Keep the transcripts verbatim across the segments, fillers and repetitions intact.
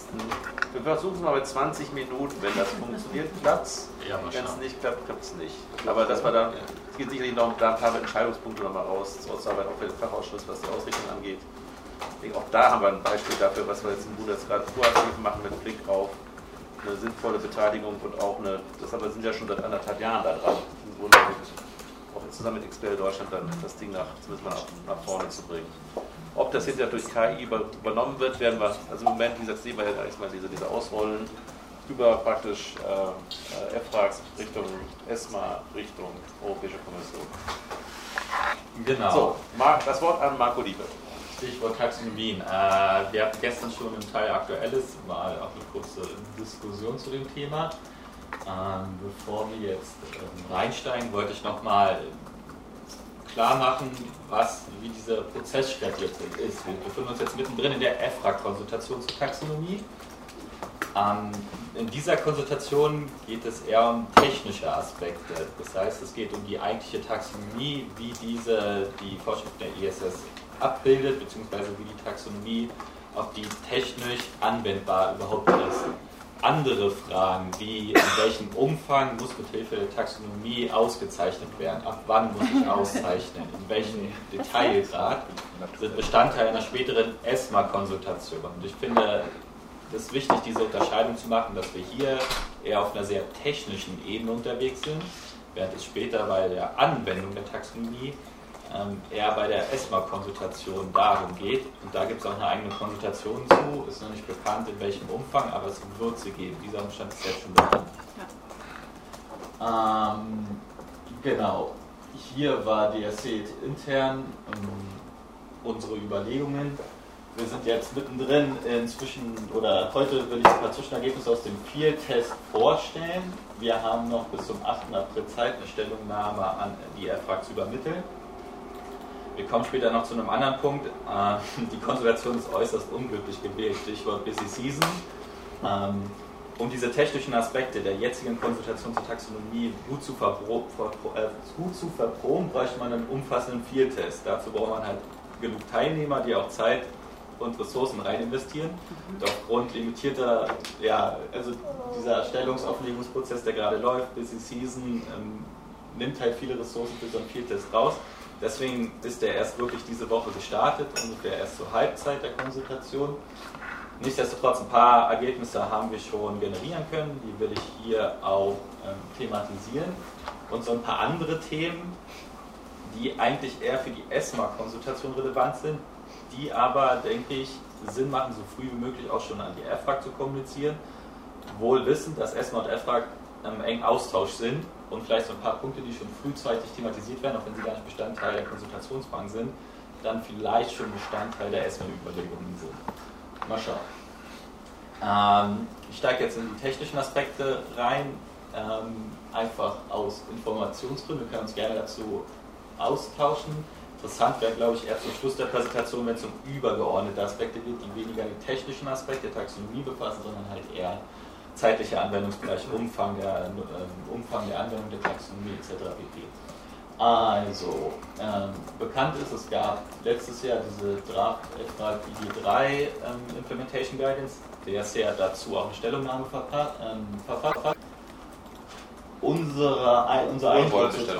Wir versuchen es mal bei zwanzig Minuten, wenn das funktioniert, klappt es. Ja, wenn es nicht klappt, klappt es nicht. Aber dass wir dann, es geht sicherlich noch da ein paar Entscheidungspunkte nochmal raus, auszuarbeiten, auch für den Fachausschuss, was die Ausrichtung angeht. Ich denke, auch da haben wir ein Beispiel dafür, was wir jetzt im Bundesrat proaktiv machen mit Blick auf eine sinnvolle Beteiligung und auch eine, das aber sind ja schon seit anderthalb Jahren da dran, im Grunde auch zusammen mit X P L Deutschland dann das Ding nach, zumindest mal nach, nach vorne zu bringen. Ob das hinterher durch K I übernommen wird, werden wir, also im Moment, wie gesagt, sehen wir ja erstmal diese, diese Ausrollen über praktisch äh, F RAGs Richtung ESMA, Richtung Europäische Kommission. Genau. So, Marc, das Wort an Marco Liebe. Stichwort Taxonomien. Äh, wir hatten gestern schon im Teil Aktuelles mal auch eine kurze Diskussion zu dem Thema. Ähm, bevor wir jetzt ähm, reinsteigen, wollte ich nochmal klar machen, was, wie dieser Prozess statiert ist. Wir befinden uns jetzt mittendrin in der F RAG-Konsultation zur Taxonomie. Ähm, in dieser Konsultation geht es eher um technische Aspekte. Das heißt, es geht um die eigentliche Taxonomie, wie diese die Vorschriften der E S S abbildet, beziehungsweise wie die Taxonomie auf die technisch anwendbar überhaupt ist. Andere Fragen, wie in welchem Umfang muss mit Hilfe der Taxonomie ausgezeichnet werden, ab wann muss ich auszeichnen, in welchem Detailgrad, sind Bestandteil einer späteren ESMA-Konsultation. Und ich finde es ist wichtig, diese Unterscheidung zu machen, dass wir hier eher auf einer sehr technischen Ebene unterwegs sind, während es später bei der Anwendung der Taxonomie ähm, eher bei der ESMA-Konsultation darum geht. Und da gibt es auch eine eigene Konsultation zu, ist noch nicht bekannt in welchem Umfang, aber es wird sie geben. Dieser Umstand ist jetzt schon bekannt. Ja. Ähm, genau. Hier war D S C intern ähm, unsere Überlegungen. Wir sind jetzt mittendrin inzwischen, oder heute will ich ein paar Zwischenergebnisse aus dem Field-Test vorstellen. Wir haben noch bis zum achten April Zeit, eine Stellungnahme an die F RAG zu übermitteln. Wir kommen später noch zu einem anderen Punkt. Die Konsultation ist äußerst unglücklich gewählt, Stichwort Busy Season. Um diese technischen Aspekte der jetzigen Konsultation zur Taxonomie gut zu, verbro- äh, gut zu verproben, bräuchte man einen umfassenden Field-Test. Dazu braucht man halt genug Teilnehmer, die auch Zeit und Ressourcen rein investieren. Und aufgrund limitierter, ja, also dieser Stellungsauflegungsprozess, der gerade läuft, Busy Season, ähm, nimmt halt viele Ressourcen für so einen Field-Test raus. Deswegen ist der erst wirklich diese Woche gestartet, ungefähr erst zur Halbzeit der Konsultation. Nichtsdestotrotz, ein paar Ergebnisse haben wir schon generieren können, die will ich hier auch ähm, thematisieren. Und so ein paar andere Themen, die eigentlich eher für die ESMA-Konsultation relevant sind, die aber, denke ich, Sinn machen, so früh wie möglich auch schon an die F RAG zu kommunizieren. Wohl wissend, dass ESMA und F RAG im engen Austausch sind und vielleicht so ein paar Punkte, die schon frühzeitig thematisiert werden, auch wenn sie gar nicht Bestandteil der Konsultationsbank sind, dann vielleicht schon Bestandteil der ESMA-Überlegungen sind. Mal schauen. Ähm, ich steige jetzt in die technischen Aspekte rein, ähm, einfach aus Informationsgründen. Wir können uns gerne dazu austauschen. Interessant wäre, glaube ich, eher zum Schluss der Präsentation, wenn es um übergeordnete Aspekte geht, die weniger den technischen Aspekt der Taxonomie befassen, sondern halt eher zeitlicher Anwendungsbereich, Umfang der, äh, Umfang der Anwendung der Taxonomie et cetera pp. Also, ähm, bekannt ist, es gab letztes Jahr diese Draft F RAG I D drei ähm, Implementation Guidance. D S C hat dazu auch eine Stellungnahme verfasst. Ähm, verfasst. Unsere, unser, Eindruck zur,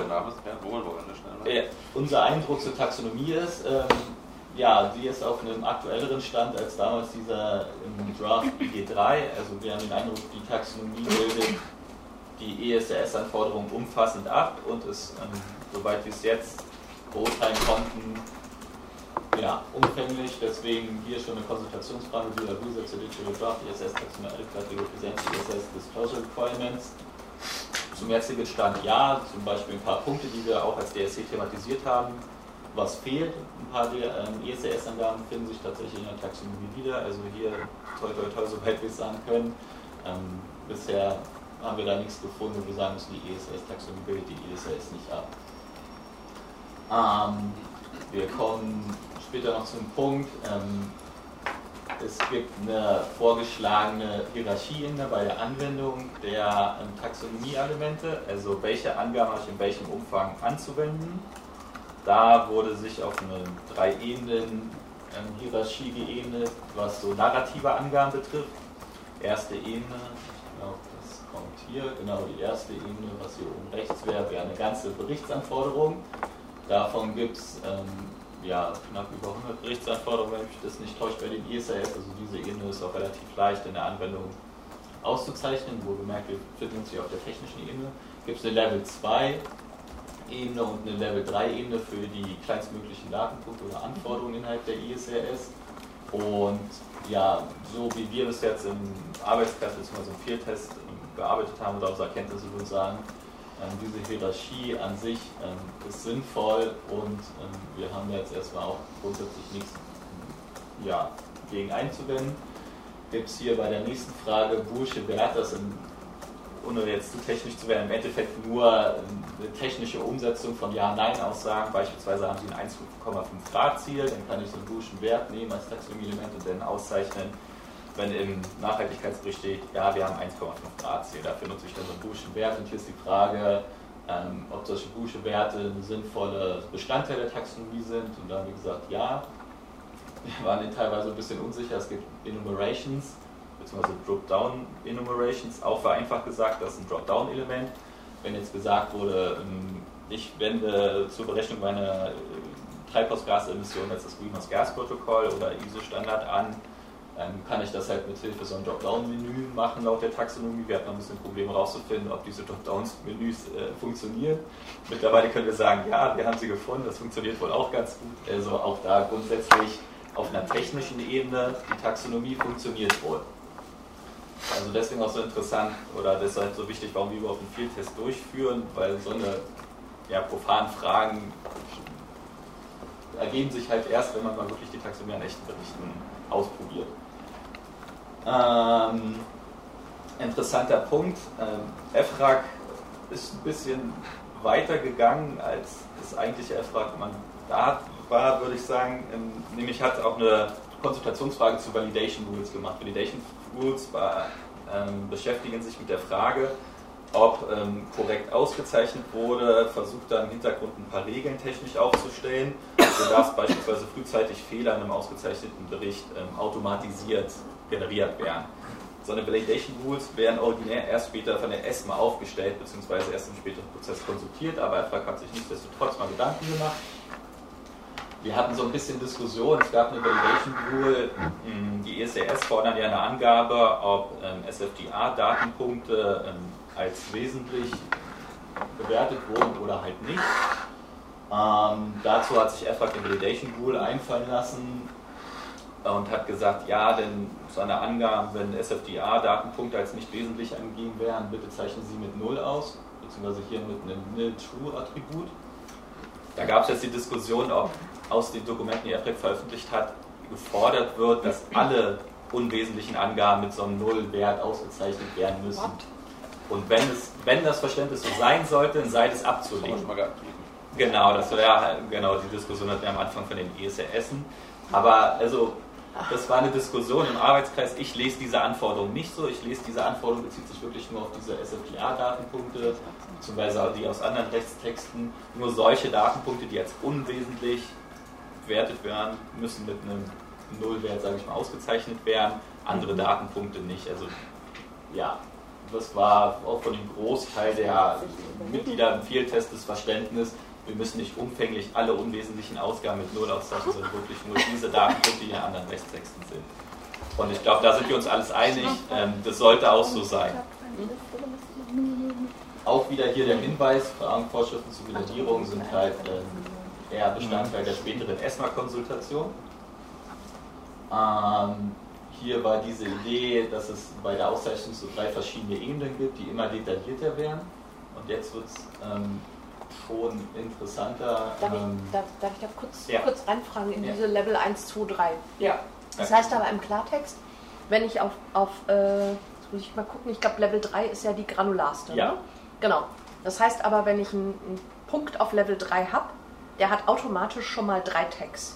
äh, unser Eindruck zur Taxonomie ist, ähm, ja, sie ist auf einem aktuelleren Stand als damals dieser im Draft I D drei. Also wir haben den Eindruck, die Taxonomie bildet die E S R S-Anforderungen umfassend ab und ist, ähm, soweit wir es jetzt beurteilen konnten, ja, umfänglich. Deswegen hier schon eine Konsultationsfrage über User to Digital Draft E S S Taxonomy Represents E S S Disclosure Requirements. Zum jetzigen Stand ja, zum Beispiel ein paar Punkte, die wir auch als D S C thematisiert haben. Was fehlt? Ein paar der ähm, E S R S-Angaben finden sich tatsächlich in der Taxonomie wieder. Also hier, toi toi toi, soweit wir es sagen können. Ähm, bisher haben wir da nichts gefunden, wo wir sagen müssen, die E S R S-Taxonomie bildet die E S R S nicht ab. Ähm, wir kommen später noch zum Punkt. Ähm, Es gibt eine vorgeschlagene Hierarchieebene bei der Anwendung der ähm, Taxonomie-Elemente, also welche Angaben habe ich in welchem Umfang anzuwenden. Da wurde sich auf eine drei Ebenen ähm, Hierarchie geebnet, was so narrative Angaben betrifft. erste Ebene, ich glaube, das kommt hier, genau die erste Ebene, was hier oben rechts wäre, wäre eine ganze Berichtsanforderung. Davon gibt es ähm, ja, knapp über hundert Berichtsanforderungen, wenn mich das nicht täuscht, bei den I S A S. Also diese Ebene ist auch relativ leicht in der Anwendung auszuzeichnen. Wo bemerkt, wir befinden uns hier auf der technischen Ebene. Gibt es eine Level zwei Ebene und eine Level drei Ebene für die kleinstmöglichen Datenpunkte oder Anforderungen innerhalb der I S A S. Und ja, so wie wir bis jetzt im Arbeitskreis bzw. im Fieldtest gearbeitet haben oder aus Erkenntnisse würde ich sagen, ähm, diese Hierarchie an sich ähm, ist sinnvoll und ähm, wir haben jetzt erstmal auch grundsätzlich nichts ja, gegen einzuwenden. Gibt es hier bei der nächsten Frage Boolsche Werte, das sind, ohne jetzt zu technisch zu werden, im Endeffekt nur eine technische Umsetzung von Ja-Nein-Aussagen. Beispielsweise haben Sie ein eins Komma fünf Grad Ziel, dann kann ich so einen Boolschen Wert nehmen als Taxonomie-Element und dann auszeichnen, wenn im Nachhaltigkeitsbericht steht, ja, wir haben ein eins Komma fünf Grad Ziel. Dafür nutze ich dann so einen Boolschen Wert und hier ist die Frage, ähm, ob solche Boolsche Werte ein sinnvoller Bestandteil der Taxonomie sind. Und da haben wir gesagt, ja. Wir waren teilweise ein bisschen unsicher, es gibt Enumerations, beziehungsweise Drop-Down Enumerations, auch vereinfacht gesagt, das ist ein Drop-Down-Element. Wenn jetzt gesagt wurde, ich wende zur Berechnung meiner Treibhausgasemissionen jetzt das Greenhouse Gas Protokoll oder I S O-Standard an, dann kann ich das halt mit Hilfe so ein Drop-Down-Menü machen laut der Taxonomie. Wir hatten ein bisschen Probleme herauszufinden, ob diese Drop-Down-Menüs äh, funktionieren. Mittlerweile können wir sagen, ja, wir haben sie gefunden, das funktioniert wohl auch ganz gut. Also auch da grundsätzlich auf einer technischen Ebene, die Taxonomie funktioniert wohl. Also deswegen auch so interessant oder deshalb so wichtig, warum wir überhaupt einen Fieldtest durchführen, weil so eine ja, profanen Fragen ergeben sich halt erst, wenn man mal wirklich die Taxonomie an echten Berichten ausprobiert. Ähm, interessanter Punkt, ähm, E F R A G ist ein bisschen weiter gegangen, als das eigentliche E F R A G-Mandat war, würde ich sagen, ähm, nämlich hat auch eine Konsultationsfrage zu Validation Rules gemacht. Validation Rules war, ähm, beschäftigen sich mit der Frage, ob ähm, korrekt ausgezeichnet wurde, versucht dann im Hintergrund ein paar Regeln technisch aufzustellen, sodass beispielsweise frühzeitig Fehler in einem ausgezeichneten Bericht ähm, automatisiert generiert werden. So eine Validation Rules werden originär erst später von der ESMA aufgestellt, beziehungsweise erst im späteren Prozess konsultiert, aber E F R A G hat sich nichtsdestotrotz mal Gedanken gemacht. Wir hatten so ein bisschen Diskussion, es gab eine Validation Rule, die E S A S fordern ja eine Angabe, ob ähm, S F D A-Datenpunkte ähm, als wesentlich bewertet wurden oder halt nicht. Ähm, dazu hat sich E F R A G eine Validation Rule einfallen lassen und hat gesagt, ja, denn so eine Angabe, wenn S F D A-Datenpunkte als nicht wesentlich angegeben werden, bitte zeichnen Sie mit null aus, beziehungsweise hier mit einem nil-true-Attribut. Da gab es jetzt die Diskussion, ob aus den Dokumenten, die E F R A G veröffentlicht hat, gefordert wird, dass alle unwesentlichen Angaben mit so einem Nullwert ausgezeichnet werden müssen. What? Und wenn, es, wenn das Verständnis so sein sollte, dann sei es abzulehnen. Genau, das war ja genau die Diskussion hatten wir am Anfang von den E S A Essen. Aber also, das war eine Diskussion im Arbeitskreis. Ich lese diese Anforderung nicht so. Ich lese diese Anforderung bezieht sich wirklich nur auf diese S F D A-Datenpunkte, beziehungsweise die aus anderen Rechtstexten. Nur solche Datenpunkte, die als unwesentlich bewertet werden, müssen mit einem Nullwert, sage ich mal, ausgezeichnet werden. Andere Datenpunkte nicht. Also, ja, das war auch von dem Großteil der Mitglieder im Fieldtest das Verständnis, wir müssen nicht umfänglich alle unwesentlichen Ausgaben mit Null auszeichnen, sondern wirklich nur diese Datenpunkte, die in anderen Rechtstexten sind. Und ich glaube, da sind wir uns alles einig, ähm, das sollte auch so sein. Auch wieder hier der Hinweis, Fragen, Vorschriften zur Validierung sind halt ähm, eher Bestandteil der späteren ESMA-Konsultation. Ähm, hier war diese Idee, dass es bei der Auszeichnung so drei verschiedene Ebenen gibt, die immer detaillierter werden. Und jetzt wird es ähm, schon interessanter. Darf, ähm, ich, darf, darf ich da kurz, ja. kurz reinfragen in ja. diese Level eins, zwei, drei? Ja. Das heißt aber im Klartext, wenn ich auf, auf äh, jetzt muss ich mal gucken, ich glaube Level drei ist ja die granularste. Ja. Ne? Genau. Das heißt aber, wenn ich einen, einen Punkt auf Level drei habe, der hat automatisch schon mal drei Tags.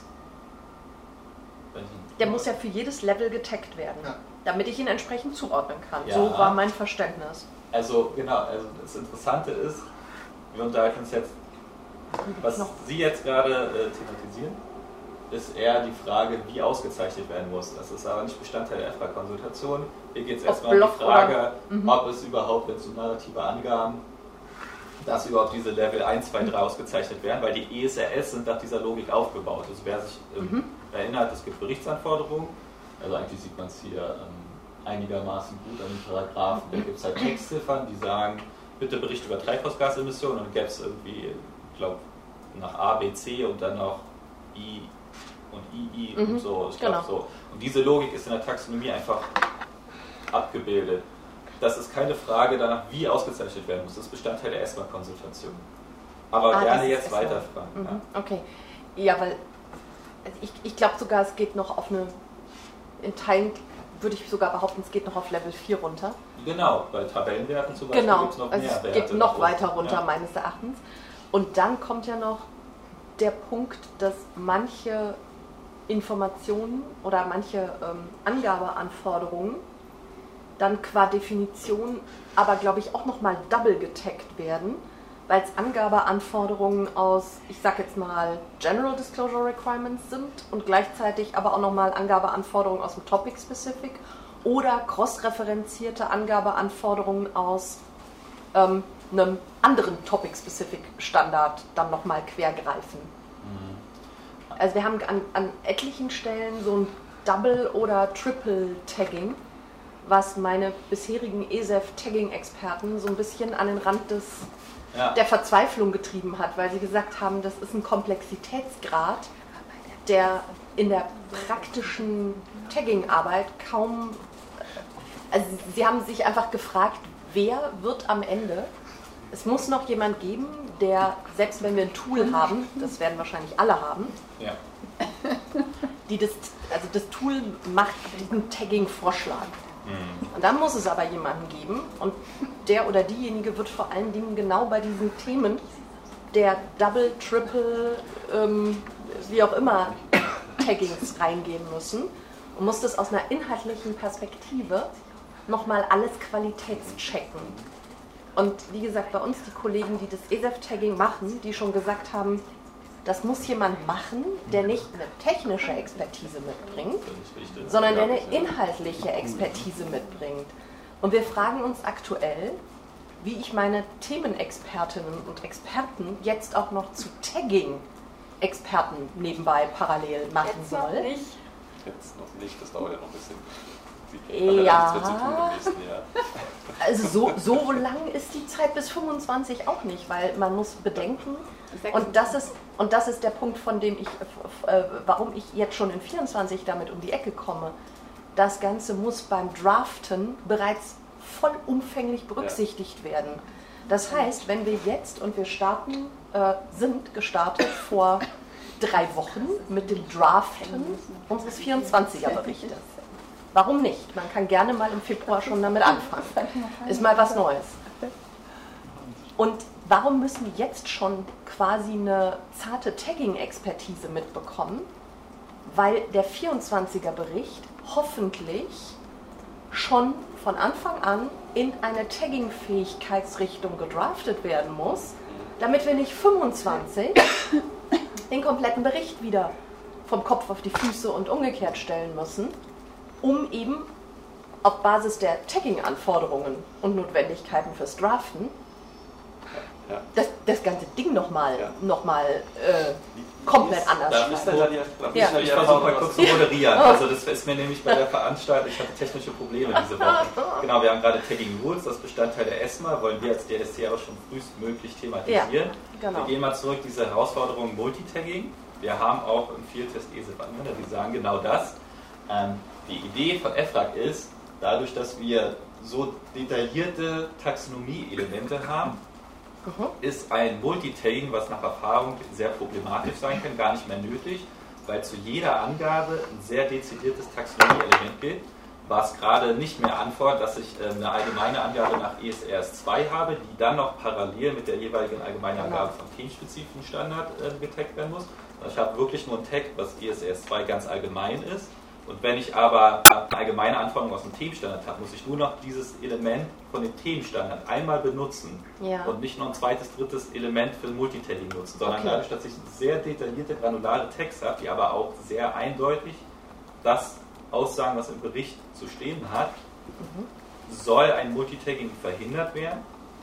Der muss ja für jedes Level getaggt werden, ja. damit ich ihn entsprechend zuordnen kann. Ja. So war mein Verständnis. Also genau, also das Interessante ist, wir unterhalten uns jetzt, was noch? Sie jetzt gerade äh, thematisieren, ist eher die Frage, wie ausgezeichnet werden muss. Das ist aber nicht Bestandteil der EFRAG-Konsultation. Hier geht es erstmal um die Frage, mhm. ob es überhaupt, wenn es um narrative Angaben, dass überhaupt diese Level eins, zwei, drei ausgezeichnet werden, weil die E S R S sind nach dieser Logik aufgebaut. Also wer sich ähm, mhm. erinnert, es gibt Berichtsanforderungen, also eigentlich sieht man es hier ähm, einigermaßen gut an den Paragraphen, da gibt es halt Textziffern, die sagen, bitte Bericht über Treibhausgasemissionen, und dann gäbe es irgendwie, ich glaube, nach A, B, C und dann noch I und I I mhm. und so. Ich glaube genau. so. Und diese Logik ist in der Taxonomie einfach abgebildet. Das ist keine Frage danach, wie ausgezeichnet werden muss. Das ist Bestandteil der ESMA-Konsultation. Aber ah, gerne jetzt weiterfragen. Mhm. Ja. Okay. Ja, weil ich, ich glaube sogar, es geht noch auf eine, in Teilen würde ich sogar behaupten, es geht noch auf Level vier runter. Genau, bei Tabellenwerten zum Beispiel genau. gibt es noch also mehr es Werte. Es geht noch weiter runter, ja. meines Erachtens. Und dann kommt ja noch der Punkt, dass manche Informationen oder manche ähm, Angabeanforderungen dann qua Definition aber, glaube ich, auch nochmal double getaggt werden, weil es Angabeanforderungen aus, ich sag jetzt mal, General Disclosure Requirements sind und gleichzeitig aber auch nochmal Angabeanforderungen aus dem Topic Specific oder cross-referenzierte Angabeanforderungen aus ähm, einem anderen Topic Specific Standard dann nochmal quergreifen. Mhm. Also wir haben an, an etlichen Stellen so ein Double- oder Triple-Tagging, was meine bisherigen E S E F-Tagging-Experten so ein bisschen an den Rand des, ja. der Verzweiflung getrieben hat, weil sie gesagt haben, das ist ein Komplexitätsgrad, der in der praktischen Tagging-Arbeit kaum... Also sie haben sich einfach gefragt, wer wird am Ende... Es muss noch jemand geben, der, selbst wenn wir ein Tool haben, das werden wahrscheinlich alle haben, ja. die das, also das Tool macht diesen Tagging-Vorschlag. Und dann muss es aber jemanden geben und der oder diejenige wird vor allen Dingen genau bei diesen Themen der Double, Triple, ähm, wie auch immer, Taggings reingehen müssen und muss das aus einer inhaltlichen Perspektive nochmal alles qualitätschecken. Und wie gesagt, bei uns die Kollegen, die das E S E F-Tagging machen, die schon gesagt haben, das muss jemand machen, der nicht eine technische Expertise mitbringt, sondern der eine inhaltliche Expertise mitbringt. Und wir fragen uns aktuell, wie ich meine Themenexpertinnen und Experten jetzt auch noch zu Tagging-Experten nebenbei parallel machen jetzt soll. Noch nicht. Jetzt noch nicht, das dauert ja noch ein bisschen. Ja, also so, so lang ist die Zeit bis fünfundzwanzig auch nicht, weil man muss bedenken, und das ist, und das ist der Punkt, von dem ich, äh, warum ich jetzt schon in vierundzwanzig damit um die Ecke komme. Das Ganze muss beim Draften bereits vollumfänglich berücksichtigt ja. werden. Das heißt, wenn wir jetzt, und wir starten, äh, sind gestartet vor drei Wochen mit dem Draften unseres vierundzwanziger Berichtes. Warum nicht? Man kann gerne mal im Februar schon damit anfangen. Ist mal was Neues. Und warum müssen wir jetzt schon quasi eine zarte Tagging-Expertise mitbekommen? Weil der vierundzwanziger Bericht hoffentlich schon von Anfang an in eine Tagging-Fähigkeitsrichtung gedraftet werden muss, damit wir nicht fünfundzwanzig den kompletten Bericht wieder vom Kopf auf die Füße und umgekehrt stellen müssen, um eben auf Basis der Tagging-Anforderungen und Notwendigkeiten fürs Draften ja. das, das ganze Ding nochmal ja. noch mal, äh, komplett anders schreiben. Ja. Ich versuche mal kurz zu moderieren. Also das ist mir nämlich bei der Veranstaltung, ich hatte technische Probleme diese Woche. Genau, wir haben gerade Tagging Rules, das Bestandteil der ESMA, wollen wir als D S C auch schon frühestmöglich thematisieren. Ja, genau. Wir gehen mal zurück, diese Herausforderung Multitagging. Wir haben auch im Fieldtest E S E F-Anwender, die sagen genau das. Ähm, Die Idee von EFRAG ist, dadurch, dass wir so detaillierte Taxonomie-Elemente haben, mhm. ist ein Multitagging, was nach Erfahrung sehr problematisch sein kann, gar nicht mehr nötig, weil zu jeder Angabe ein sehr dezidiertes Taxonomie-Element gilt, was gerade nicht mehr anfordert, dass ich eine allgemeine Angabe nach E S R S zwei habe, die dann noch parallel mit der jeweiligen allgemeinen Angabe vom themenspezifischen Standard äh, getaggt werden muss. Also ich habe wirklich nur ein Tag, was E S R S zwei ganz allgemein ist, Und wenn ich aber eine allgemeine Anforderung aus dem Themenstandard habe, muss ich nur noch dieses Element von dem Themenstandard einmal benutzen ja. und nicht noch ein zweites, drittes Element für Multitagging nutzen, sondern okay. dadurch, dass ich sehr detaillierte, granulare Text habe, die aber auch sehr eindeutig das aussagen, was im Bericht zu stehen hat, mhm. soll ein Multitagging verhindert werden.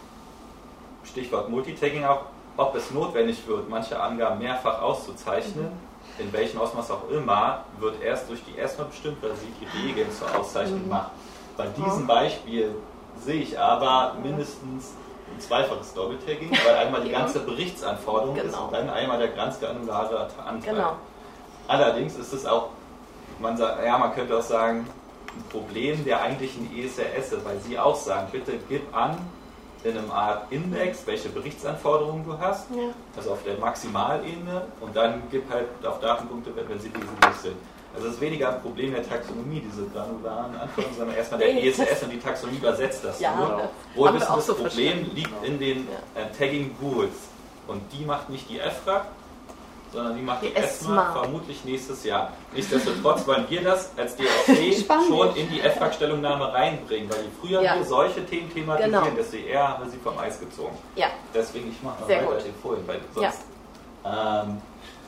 Stichwort Multitagging auch, ob es notwendig wird, manche Angaben mehrfach auszuzeichnen, mhm. in welchem Ausmaß auch immer, wird erst durch die ESMA bestimmt, weil sie die Regeln zur Auszeichnung mhm. macht. Bei diesem Beispiel sehe ich aber mindestens ein zweifaches Doppeltagging, weil einmal die ganze Berichtsanforderung genau. ist und dann einmal der ganz granulare Anteil. Genau. Allerdings ist es auch, man sagt, ja, man könnte auch sagen, ein Problem der eigentlichen E S R S, weil sie auch sagen, bitte gib an, in einem Art Index, welche Berichtsanforderungen du hast, ja. also auf der Maximalebene, und dann gib halt auf Datenpunkte, wenn sie wesentlich sind. Also es ist weniger ein Problem der Taxonomie, diese granularen Anforderungen, sondern erstmal der E S R S und die Taxonomie übersetzt das ja, nur. Wohl wissen, das so Problem verstanden. liegt in den äh, Tagging Rules, und die macht nicht die E F R A G, sondern die macht die, die ESMA, ESMA vermutlich nächstes Jahr. Nichtsdestotrotz wollen wir das als D S C schon in die E F R A G-Stellungnahme reinbringen, weil je früher ja. wir solche Themen thematisieren, genau. desto eher haben wir sie vom Eis gezogen. Ja. Deswegen, ich mache mal Sehr weiter gut. den Folien, weil sonst... Ja. Ähm,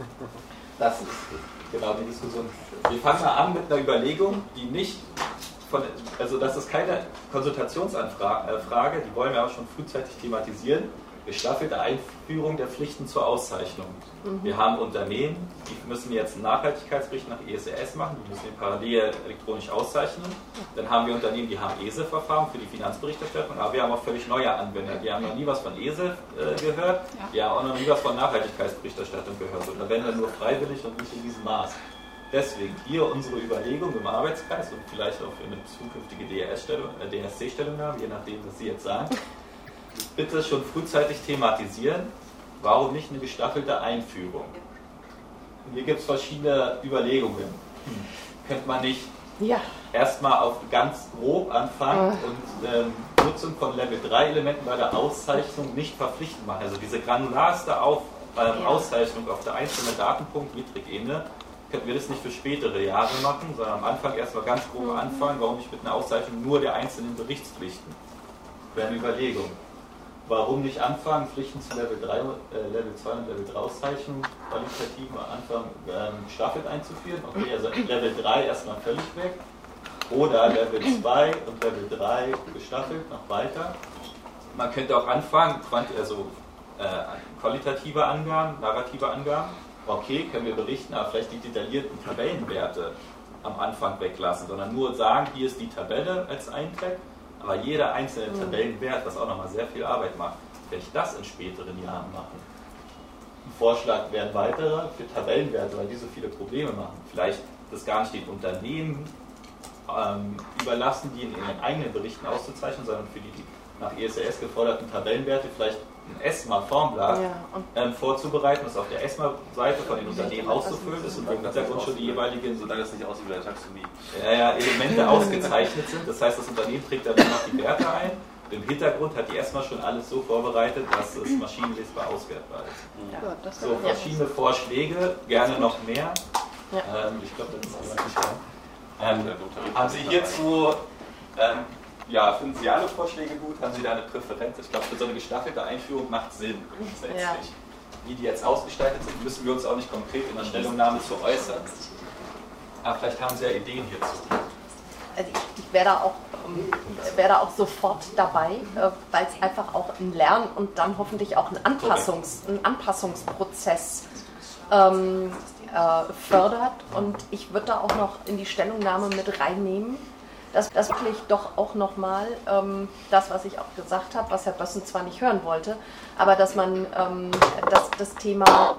das ist genau die Diskussion. Wir fangen mal an mit einer Überlegung, die nicht von... Also das ist keine Konsultationsanfrage, die wollen wir aber schon frühzeitig thematisieren. Gestaffelte Einführung der Pflichten zur Auszeichnung. Mhm. Wir haben Unternehmen, die müssen jetzt einen Nachhaltigkeitsbericht nach E S R S machen, die müssen ihn parallel elektronisch auszeichnen. Dann haben wir Unternehmen, die haben E S E F-Verfahren für die Finanzberichterstattung, aber wir haben auch völlig neue Anwender, die haben noch nie was von E S E F äh, gehört, ja. die haben auch noch nie was von Nachhaltigkeitsberichterstattung gehört. Und da werden wir nur freiwillig und nicht in diesem Maß. Deswegen hier unsere Überlegung im Arbeitskreis und vielleicht auch für eine zukünftige D S C-Stellungnahme, je nachdem, was Sie jetzt sagen. Bitte schon frühzeitig thematisieren, warum nicht eine gestaffelte Einführung? Hier gibt es verschiedene Überlegungen. Hm. Könnte man nicht ja. erstmal auf ganz grob anfangen oh. und ähm, Nutzung von Level drei Elementen bei der Auszeichnung nicht verpflichtend machen? Also diese granularste auf, ähm, ja. Auszeichnung auf der einzelnen Datenpunkt, Metrik-Ebene, könnten wir das nicht für spätere Jahre machen, sondern am Anfang erstmal ganz grob mhm. anfangen, warum nicht mit einer Auszeichnung nur der einzelnen Berichtspflichten? Wäre eine Überlegung. Warum nicht anfangen, Pflichten zu Level drei, äh, Level zwei und Level drei Auszeichnungen qualitativ am Anfang ähm, gestaffelt einzuführen? Okay, also Level drei erstmal völlig weg. Oder Level zwei und Level drei gestaffelt, noch weiter. Man könnte auch anfangen, also äh, qualitative Angaben, narrative Angaben. Okay, können wir berichten, aber vielleicht die detaillierten Tabellenwerte am Anfang weglassen, sondern nur sagen, hier ist die Tabelle als Eintag. Aber jeder einzelne Tabellenwert, was auch nochmal sehr viel Arbeit macht, werde ich das in späteren Jahren machen. Ein Vorschlag wären weitere für Tabellenwerte, weil die so viele Probleme machen. Vielleicht das gar nicht den Unternehmen ähm, überlassen, die in ihren eigenen Berichten auszuzeichnen, sondern für die nach E S R S geforderten Tabellenwerte vielleicht ein ESMA-Formblatt ja, ähm, vorzubereiten, das auf der ESMA-Seite von den Unternehmen auszufüllen ist und im Hintergrund schon die jeweiligen, solange es nicht aussieht wie eine Taxonomie, ja, ja, Elemente ausgezeichnet sind. Das heißt, das Unternehmen trägt dann noch die Werte ein. Im Hintergrund hat die ESMA schon alles so vorbereitet, dass es maschinenlesbar auswertbar ist. Ja, das so, verschiedene Vorschläge, gerne noch mehr. Ja. Ähm, ich glaube, das ist aber nicht ähm, Haben Sie hierzu... Ähm, Ja, finden Sie alle Vorschläge gut? Haben Sie da eine Präferenz? Ich glaube, für so eine gestaffelte Einführung macht Sinn grundsätzlich. Ja. Wie die jetzt ausgestaltet sind, müssen wir uns auch nicht konkret in der Stellungnahme zu äußern. Aber vielleicht haben Sie ja Ideen hierzu. Also ich, ich wäre da, auch, wär da auch sofort dabei, weil es einfach auch ein Lern- und dann hoffentlich auch ein, Anpassungs-, ein Anpassungsprozess ähm, äh, fördert. Und ich würde da auch noch in die Stellungnahme mit reinnehmen, dass das wirklich doch auch nochmal ähm, das, was ich auch gesagt habe, was Herr Bössen zwar nicht hören wollte, aber dass man ähm, das, das Thema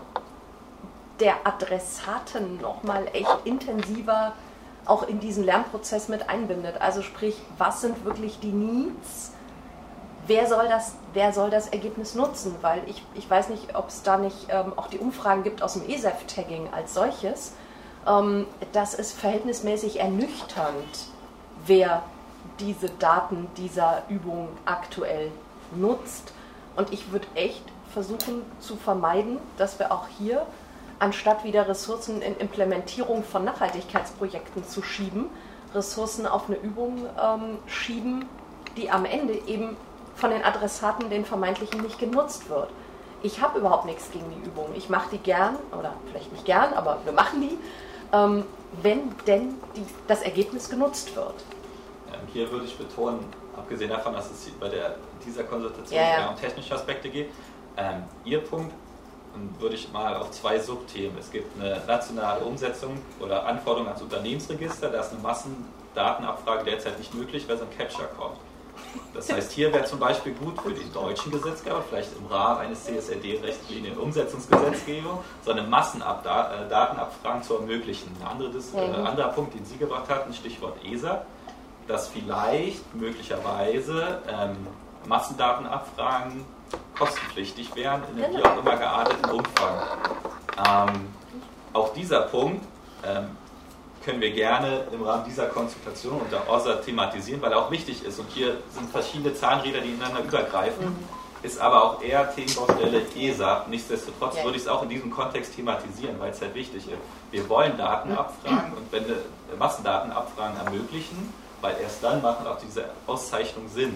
der Adressaten nochmal echt intensiver auch in diesen Lernprozess mit einbindet. Also sprich, was sind wirklich die Needs? Wer soll das, wer soll das Ergebnis nutzen? Weil ich, ich weiß nicht, ob es da nicht ähm, auch die Umfragen gibt aus dem E S E F-Tagging als solches. Ähm, das ist verhältnismäßig ernüchternd, wer diese Daten dieser Übung aktuell nutzt. Und ich würde echt versuchen zu vermeiden, dass wir auch hier anstatt wieder Ressourcen in Implementierung von Nachhaltigkeitsprojekten zu schieben, Ressourcen auf eine Übung ähm, schieben, die am Ende eben von den Adressaten, den vermeintlichen, nicht genutzt wird. Ich habe überhaupt nichts gegen die Übung. Ich mache die gern, oder vielleicht nicht gern, aber wir machen die, ähm, wenn denn die, das Ergebnis genutzt wird. Ja, hier würde ich betonen, abgesehen davon, dass es bei der, dieser Konsultation ja, ja. eher um technische Aspekte geht, ähm, Ihr Punkt würde ich mal auf zwei Subthemen. Es gibt eine nationale Umsetzung oder Anforderung ans Unternehmensregister, da ist eine Massendatenabfrage derzeit nicht möglich, weil so ein Capture kommt. Das heißt, hier wäre zum Beispiel gut für den deutschen Gesetzgeber, vielleicht im Rahmen eines C S R D-Richtlinien Umsetzungsgesetzgebung, so eine Massendatenabfragen zu ermöglichen. Ein andere, äh, anderer Punkt, den Sie gebracht hatten, Stichwort E S A, dass vielleicht möglicherweise ähm, Massendatenabfragen kostenpflichtig wären, in einem wie auch immer gearteten Umfang. Ähm, auch dieser Punkt ähm, können wir gerne im Rahmen dieser Konsultation unter O S A thematisieren, weil er auch wichtig ist. Und hier sind verschiedene Zahnräder, die ineinander übergreifen, mhm. ist aber auch eher Themenbaustelle E S A. Nichtsdestotrotz ja. würde ich es auch in diesem Kontext thematisieren, weil es halt wichtig ist. Wir wollen Daten abfragen und wenn wir Massendatenabfragen ermöglichen, weil erst dann machen auch diese Auszeichnungen Sinn.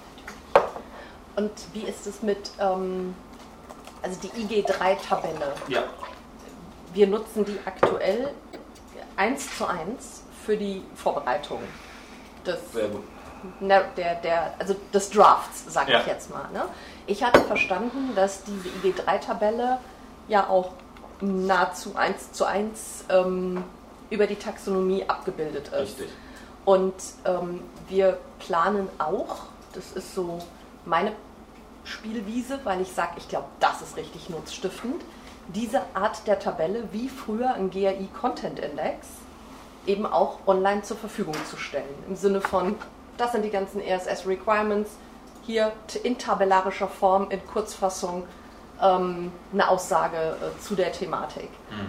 Und wie ist es mit, ähm, also die I G drei Tabelle? Ja. Wir nutzen die aktuell eins zu eins für die Vorbereitung des, Sehr gut. Ne, der, der, also des Drafts, sage ja. ich jetzt mal. Ne? Ich hatte verstanden, dass diese I G drei Tabelle ja auch nahezu eins zu eins ähm, über die Taxonomie abgebildet ist. Richtig. Und ähm, wir planen auch, das ist so meine Spielwiese, weil ich sage, ich glaube, das ist richtig nutzstiftend, diese Art der Tabelle, wie früher ein G R I-Content-Index, eben auch online zur Verfügung zu stellen. Im Sinne von, das sind die ganzen E S S-Requirements, hier in tabellarischer Form, in Kurzfassung, ähm, eine Aussage äh, zu der Thematik. Mhm.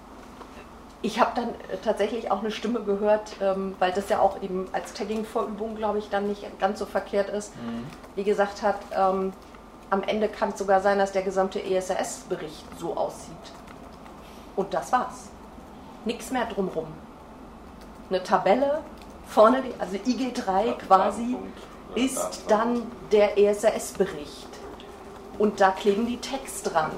Ich habe dann äh, tatsächlich auch eine Stimme gehört, ähm, weil das ja auch eben als Tagging-Vorübung, glaube ich, dann nicht ganz so verkehrt ist, mhm. die gesagt hat, ähm, am Ende kann es sogar sein, dass der gesamte E S R S-Bericht so aussieht. Und das war's. Nichts mehr drumrum. Eine Tabelle, vorne, die, also I G drei quasi, ist dann der E S R S-Bericht. Und da kleben die Tags dran.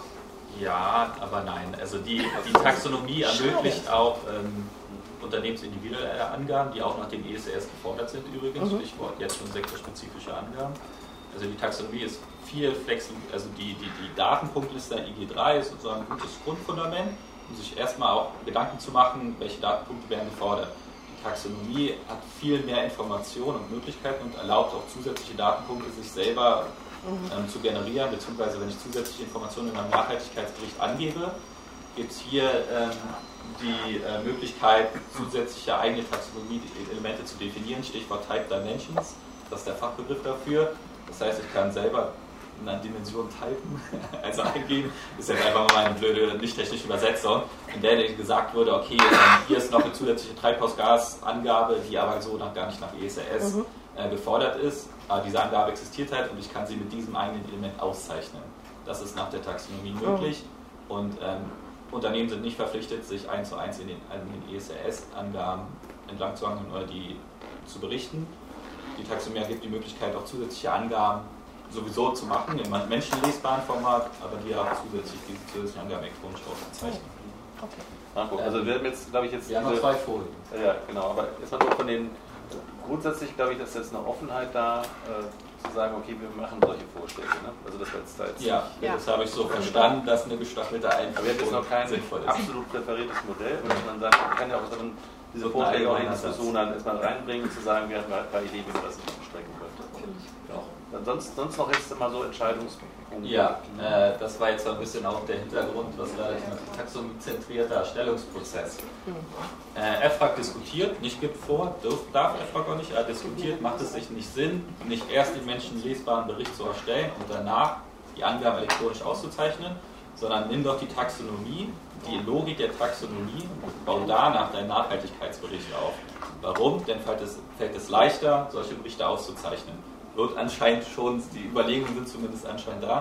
Ja, aber nein. Also die, die Taxonomie ermöglicht auch ähm, unternehmensindividuelle Angaben, die auch nach dem E S R S gefordert sind übrigens. Mhm. Stichwort jetzt schon sektorspezifische Angaben. Also die Taxonomie ist viel flexibel, also die, die, die Datenpunktliste I G drei ist sozusagen ein gutes Grundfundament, um sich erstmal auch Gedanken zu machen, welche Datenpunkte werden gefordert. Die Taxonomie hat viel mehr Informationen und Möglichkeiten und erlaubt auch zusätzliche Datenpunkte sich selber mhm. ähm, zu generieren, beziehungsweise wenn ich zusätzliche Informationen in meinem Nachhaltigkeitsbericht angebe, gibt es hier ähm, die äh, Möglichkeit, zusätzliche eigene Taxonomie-Elemente zu definieren, Stichwort Type Dimensions, das ist der Fachbegriff dafür. Das heißt, ich kann selber in einer Dimension typen, also eingeben, ist jetzt einfach mal eine blöde, nicht technische Übersetzung, in der gesagt wurde, okay, hier ist noch eine zusätzliche Treibhausgasangabe, die aber so noch gar nicht nach E S R S mhm. äh, gefordert ist, aber diese Angabe existiert halt und ich kann sie mit diesem eigenen Element auszeichnen. Das ist nach der Taxonomie möglich mhm. und ähm, Unternehmen sind nicht verpflichtet, sich eins zu eins in den, in den E S R S-Angaben entlang zu hangeln oder die zu berichten. Die Taxonomie gibt die Möglichkeit, auch zusätzliche Angaben sowieso zu machen, im menschenlesbaren Format, aber die auch zusätzlich diese zusätzlichen Angaben elektronisch auszuzeichnen. Okay. Also wir haben jetzt, glaube ich, jetzt... Wir haben noch zwei Folien. Ja, genau, aber erstmal nur von den... Grundsätzlich, glaube ich, dass jetzt eine Offenheit da, äh, zu sagen, okay, wir machen solche Vorschläge. Ne? Also das war jetzt da jetzt ja, ja, das habe ich so verstanden, dass eine gestaffelte Einführung aber jetzt ist noch kein sinnvoll ist. Absolut präferiertes Modell, und man sagt, man kann ja auch dann diese so Vorschläge auch in die Diskussion dann erstmal reinbringen und zu sagen, wir haben ein paar Ideen, wie man das nicht strecken könnte. Ja. Sonst, sonst noch jetzt immer so Entscheidungspunkte. Ja, äh, das war jetzt so ein bisschen auch der Hintergrund, was relativ taxonomiezentrierter Erstellungsprozess. Äh, F R A G diskutiert, nicht gibt vor, darf, darf F R A G auch nicht, er diskutiert, macht es sich nicht Sinn, nicht erst den menschenlesbaren Bericht zu erstellen und danach die Angaben elektronisch auszuzeichnen, sondern nimm doch die Taxonomie, die Logik der Taxonomie und bau danach deinen Nachhaltigkeitsbericht auf. Warum? Denn fällt es, fällt es leichter, solche Berichte auszuzeichnen. Wird anscheinend schon, die Überlegungen sind zumindest anscheinend da,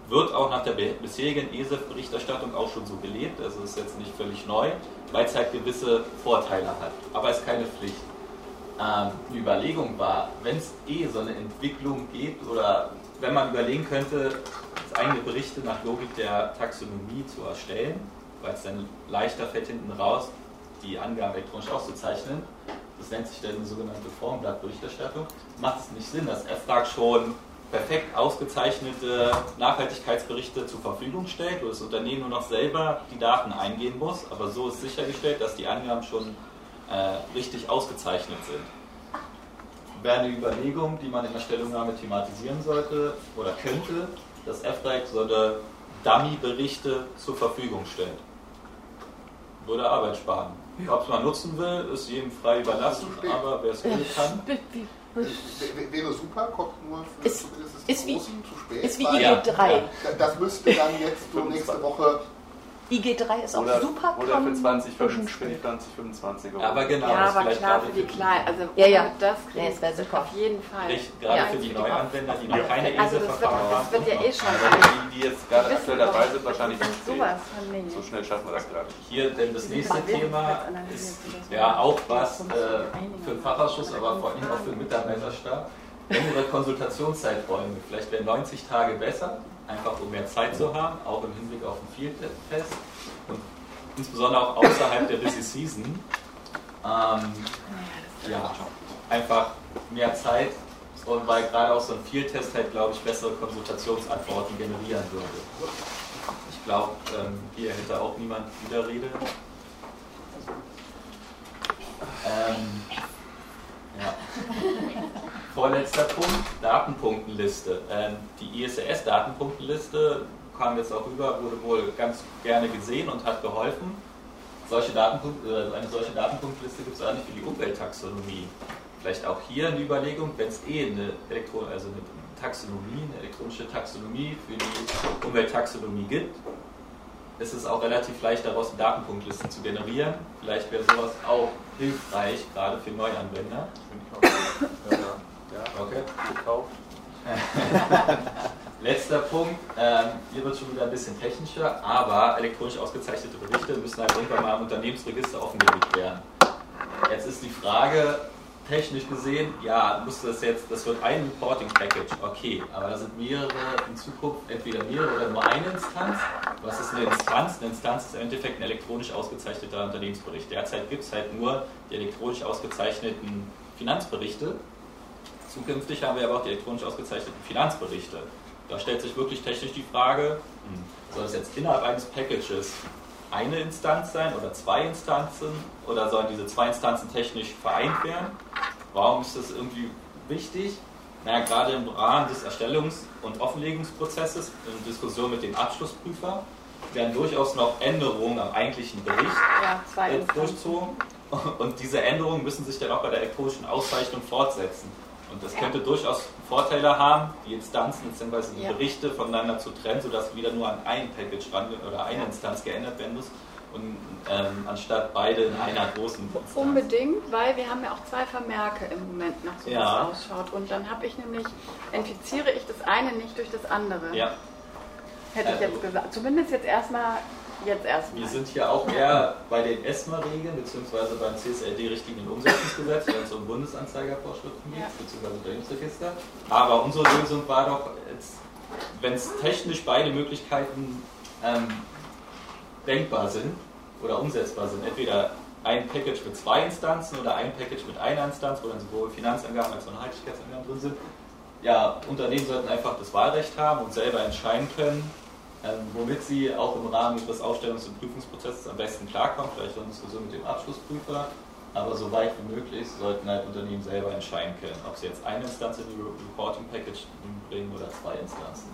wird auch nach der bisherigen E S E F-Berichterstattung auch schon so gelebt, also ist jetzt nicht völlig neu, weil es halt gewisse Vorteile hat, aber es ist keine Pflicht. Ähm, die Überlegung war, wenn es eh so eine Entwicklung gibt oder wenn man überlegen könnte, eigene Berichte nach Logik der Taxonomie zu erstellen, weil es dann leichter fällt hinten raus, die Angaben elektronisch auszuzeichnen, das nennt sich dann eine sogenannte Formblattberichterstattung, macht es nicht Sinn, dass E F R A G schon perfekt ausgezeichnete Nachhaltigkeitsberichte zur Verfügung stellt, wo das Unternehmen nur noch selber die Daten eingehen muss, aber so ist sichergestellt, dass die Angaben schon äh, richtig ausgezeichnet sind. Wäre eine Überlegung, die man in der Stellungnahme thematisieren sollte oder könnte, dass E F R A G so eine Dummy-Berichte zur Verfügung stellt. Würde Arbeit sparen. Ob es man nutzen will, ist jedem frei überlassen, aber wer es will, kann. Wäre super, kommt nur für ist, ist, wie, Großen zu spät. ist wie I G drei. Ja. Das müsste dann jetzt so nächste Woche. I G drei ist auch oder, super. Oder für zwanzig fünfundzwanzig. Ja, aber genau. Ja, aber klar für die Kleinen. Also ja, ja. das ja, es wäre super. Auf jeden Fall. Richtig, gerade ja, für die Neuanwender, die noch keine E also S E F-Verfahren haben. Das wird ja eh schon. Die, die jetzt gerade aktuell dabei sind, wahrscheinlich nicht sowas sehen. So schnell schaffen wir das gerade. Hier denn das nächste Thema ist ja auch was äh, für den Fachausschuss, aber vor allem auch für den Mitarbeiterstab. Längere Konsultationszeiträume, vielleicht wären neunzig Tage besser, einfach um mehr Zeit zu haben, auch im Hinblick auf ein Field-Test und insbesondere auch außerhalb der Busy Season. Ähm, ja, einfach mehr Zeit und weil gerade auch so ein Field-Test halt, glaube ich, bessere Konsultationsantworten generieren würde. Ich glaube, ähm, hier hätte auch niemand Widerrede. Ähm, ja. Vorletzter Punkt, Datenpunktenliste. Ähm, die I S S Datenpunktenliste kam jetzt auch rüber, wurde wohl ganz gerne gesehen und hat geholfen. Solche Datenpunkt, äh, eine solche Datenpunktliste gibt es auch nicht für die Umwelttaxonomie. Vielleicht auch hier eine Überlegung, wenn es eh eine, Elektro also eine Taxonomie, eine elektronische Taxonomie für die Umwelttaxonomie gibt, ist es auch relativ leicht, daraus eine Datenpunktliste zu generieren. Vielleicht wäre sowas auch hilfreich, gerade für Neuanwender. Ja, ja. Okay. Gekauft. Letzter Punkt, ähm, hier wird schon wieder ein bisschen technischer, aber elektronisch ausgezeichnete Berichte müssen halt irgendwann mal im Unternehmensregister offengelegt werden. Jetzt ist die Frage, technisch gesehen, ja, muss das jetzt, das wird ein Reporting Package, okay, aber da sind mehrere in Zukunft, entweder mehrere oder nur eine Instanz. Was ist eine Instanz? Eine Instanz ist im Endeffekt ein elektronisch ausgezeichneter Unternehmensbericht. Derzeit gibt es halt nur die elektronisch ausgezeichneten Finanzberichte. Zukünftig haben wir aber auch die elektronisch ausgezeichneten Finanzberichte. Da stellt sich wirklich technisch die Frage, soll es jetzt innerhalb eines Packages eine Instanz sein oder zwei Instanzen oder sollen diese zwei Instanzen technisch vereint werden? Warum ist das irgendwie wichtig? Naja, gerade im Rahmen des Erstellungs- und Offenlegungsprozesses, in Diskussion mit dem Abschlussprüfer, werden durchaus noch Änderungen am eigentlichen Bericht ja, zwei äh, durchzogen und diese Änderungen müssen sich dann auch bei der elektronischen Auszeichnung fortsetzen. Und das könnte ja. durchaus Vorteile haben, die Instanzen bzw. die ja. Berichte voneinander zu trennen, sodass wieder nur an ein Package ran oder eine ja. Instanz geändert werden muss und ähm, anstatt beide in einer großen Instanz. Unbedingt, weil wir haben ja auch zwei Vermerke im Moment nach so ja. was ausschaut. Und dann habe ich nämlich, infiziere ich das eine nicht durch das andere. Ja. Hätte ich jetzt gesagt. Zumindest jetzt erstmal Jetzt erstmal. Wir sind hier auch eher bei den ESMA-Regeln bzw. beim C S L D-Richtlinien Umsetzungsgesetz, wenn es um Bundesanzeigervorschriften geht, bzw. Unternehmensregister. Aber unsere Lösung war doch, wenn es technisch beide Möglichkeiten ähm, denkbar sind oder umsetzbar sind, entweder ein Package mit zwei Instanzen oder ein Package mit einer Instanz, wo dann sowohl Finanzangaben als auch Nachhaltigkeitsangaben drin sind. Ja, Unternehmen sollten einfach das Wahlrecht haben und selber entscheiden können, Ähm, womit sie auch im Rahmen ihres Ausstellungs- und Prüfungsprozesses am besten klarkommen, vielleicht in Diskussion mit dem Abschlussprüfer, aber so weit wie möglich sollten halt Unternehmen selber entscheiden können, ob sie jetzt eine Instanz in die Reporting Package bringen oder zwei Instanzen.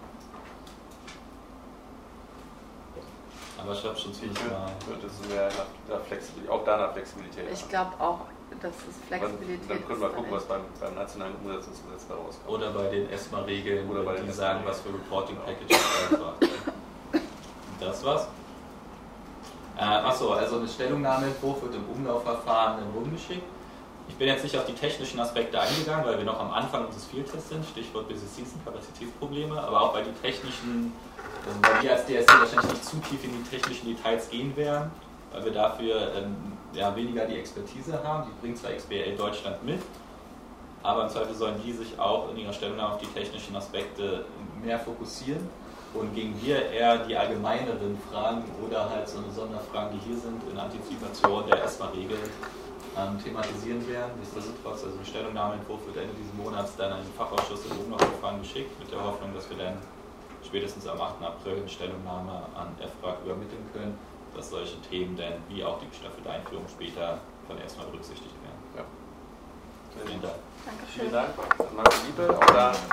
Aber ich habe schon ziemlich mal... Das ist mehr nach, nach Flexibilität, auch da nach Flexibilität. Ich glaube auch, dass es Flexibilität ist. Dann können wir gucken, was beim, beim nationalen Umsetzungsgesetz da rauskommt. Oder bei den ESMA-Regeln, oder bei die den sagen, was für Reporting Packages einfach. Das war's. Äh, achso, also eine Stellungnameentwurf wird im Umlaufverfahren in rumgeschickt. Ich bin jetzt nicht auf die technischen Aspekte eingegangen, weil wir noch am Anfang unseres Fieldtests sind, Stichwort Busy Season, Kapazitätsprobleme, aber auch bei die technischen, also weil wir als D S C wahrscheinlich nicht zu tief in die technischen Details gehen werden, weil wir dafür ähm, ja, weniger die Expertise haben. Die bringt zwar X B L Deutschland mit, aber im Zweifel sollen die sich auch in ihrer Stellungnahme auf die technischen Aspekte mehr fokussieren und gegen wir eher die allgemeineren Fragen oder halt so eine Sonderfragen, die hier sind, in Antizipation der ESMA-Regeln ähm, thematisieren werden. Nichtsdestotrotz, also ein Stellungnahmeentwurf wird Ende dieses Monats dann an den Fachausschuss im Umlaufverfahren geschickt, mit der Hoffnung, dass wir dann spätestens am achten April eine Stellungnahme an F R A G übermitteln können, dass solche Themen dann, wie auch die gestaffelte Einführung später, von ESMA berücksichtigt werden. Ja. Vielen Dank. Dankeschön. Vielen Dank. Marco Liebe, auch da